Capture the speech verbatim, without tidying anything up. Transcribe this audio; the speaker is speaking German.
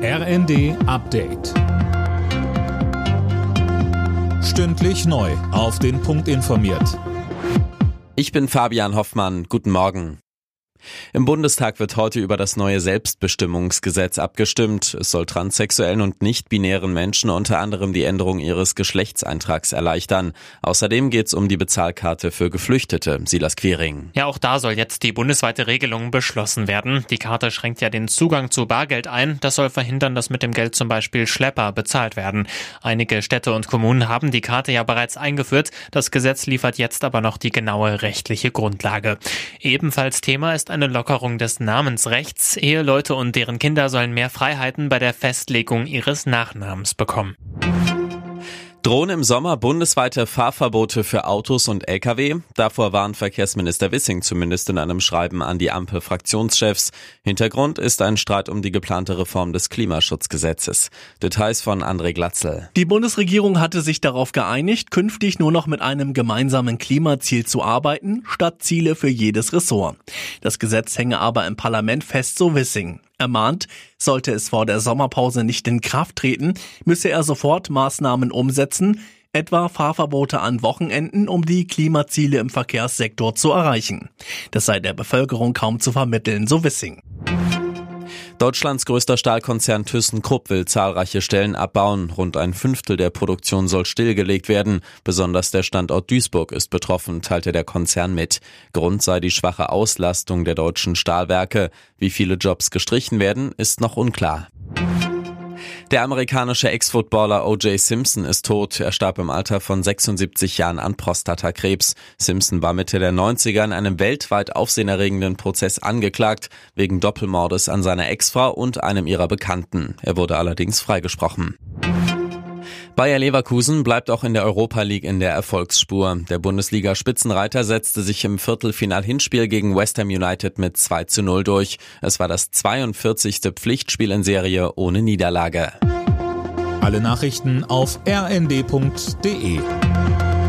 R N D Update. Stündlich neu auf den Punkt informiert. Ich bin Fabian Hoffmann. Guten Morgen. Im Bundestag wird heute über das neue Selbstbestimmungsgesetz abgestimmt. Es soll transsexuellen und nicht-binären Menschen unter anderem die Änderung ihres Geschlechtseintrags erleichtern. Außerdem geht es um die Bezahlkarte für Geflüchtete. Silas Quiring. Ja, auch da soll jetzt die bundesweite Regelung beschlossen werden. Die Karte schränkt ja den Zugang zu Bargeld ein. Das soll verhindern, dass mit dem Geld zum Beispiel Schlepper bezahlt werden. Einige Städte und Kommunen haben die Karte ja bereits eingeführt. Das Gesetz liefert jetzt aber noch die genaue rechtliche Grundlage. Ebenfalls Thema ist eine Lockerung des Namensrechts. Eheleute und deren Kinder sollen mehr Freiheiten bei der Festlegung ihres Nachnamens bekommen. Drohen im Sommer bundesweite Fahrverbote für Autos und L K W? Davor warnt Verkehrsminister Wissing zumindest in einem Schreiben an die Ampel-Fraktionschefs. Hintergrund ist ein Streit um die geplante Reform des Klimaschutzgesetzes. Details von André Glatzel. Die Bundesregierung hatte sich darauf geeinigt, künftig nur noch mit einem gemeinsamen Klimaziel zu arbeiten, statt Ziele für jedes Ressort. Das Gesetz hänge aber im Parlament fest, so Wissing. Er mahnt, sollte es vor der Sommerpause nicht in Kraft treten, müsse er sofort Maßnahmen umsetzen, etwa Fahrverbote an Wochenenden, um die Klimaziele im Verkehrssektor zu erreichen. Das sei der Bevölkerung kaum zu vermitteln, so Wissing. Deutschlands größter Stahlkonzern ThyssenKrupp will zahlreiche Stellen abbauen. Rund ein Fünftel der Produktion soll stillgelegt werden. Besonders der Standort Duisburg ist betroffen, teilte der Konzern mit. Grund sei die schwache Auslastung der deutschen Stahlwerke. Wie viele Jobs gestrichen werden, ist noch unklar. Der amerikanische Ex-Footballer O J Simpson ist tot. Er starb im Alter von sechsundsiebzig Jahren an Prostatakrebs. Simpson war Mitte der neunziger in einem weltweit aufsehenerregenden Prozess angeklagt, wegen Doppelmordes an seiner Ex-Frau und einem ihrer Bekannten. Er wurde allerdings freigesprochen. Bayer Leverkusen bleibt auch in der Europa League in der Erfolgsspur. Der Bundesliga-Spitzenreiter setzte sich im Viertelfinal-Hinspiel gegen West Ham United mit zwei zu null durch. Es war das zweiundvierzigste Pflichtspiel in Serie ohne Niederlage. Alle Nachrichten auf r n d punkt d e.